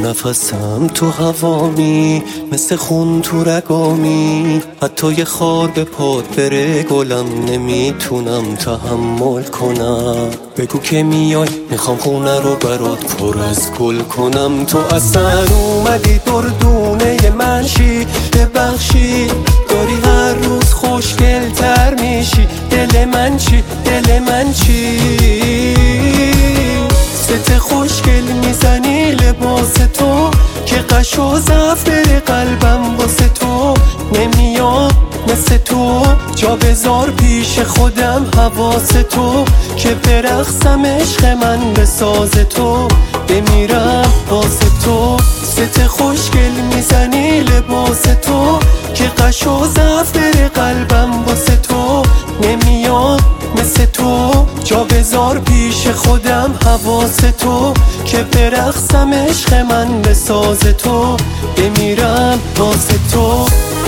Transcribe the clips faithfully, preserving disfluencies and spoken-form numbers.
نفسم تو هوامی، مثل خون تو رگامی. حتی یه خار به پات بره گلم نمیتونم تحمل کنم. بگو که میای میخوام خونه رو برات پر از گل کنم. تو اصلا اومدی دردونه من شی، ببخشی داری هر روز خوشگل تر میشی. دل من چی دل من چی ست خوشگل میزنی لباس تو که قش و ضعف بره قلبم واسه تو. نمیام مثل تو جا بذار پیش خودم حواس تو که برقصم عشق من به ساز تو. بمیرم واسه تو ست خوشگل میزنی لباس تو که قش و ضعف بره قلبم واسه تو. نمیام مثل تو جا بذار پیش خودم حواس تو که برقصم عشق من به ساز تو. بمیرم واسه تو.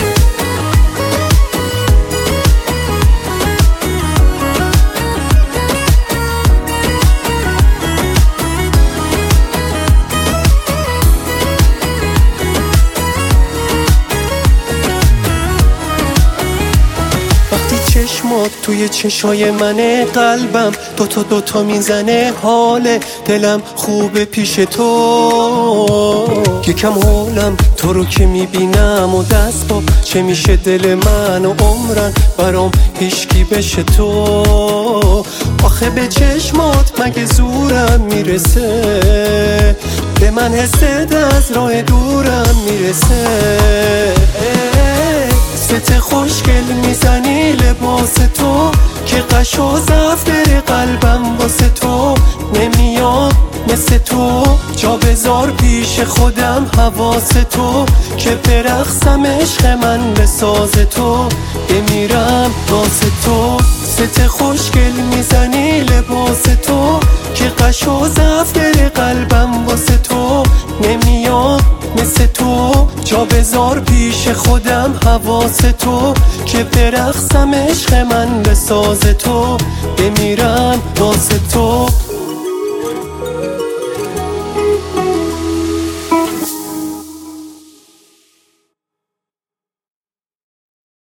چشمات توی چشای منه، قلبم دوتا دوتا میزنه، حال دلم خوبه پیش تو. یکم حولم تو رو که میبینم و دست با چه میشه دل من و عمرن برام هیچکی بشه تو. آخه به چشمات مگه زورم میرسه، به من حست از راه دورم میرسه. ست خوشگل میزنی لباس تو که قش و ضعف بره قلبم واسه تو. نمیام مثل تو جا بذار پیش خودم حواس تو که برقصم عشق من به ساز تو. بمیرم واسه تو ست خوشگل میزنی لباس تو که قش و ضعف بره قلبم واسه تو. نمیام مثل تو جا بذار پیش خودم حواس تو که برقصم عشق من به ساز تو. بمیرم واسه تو.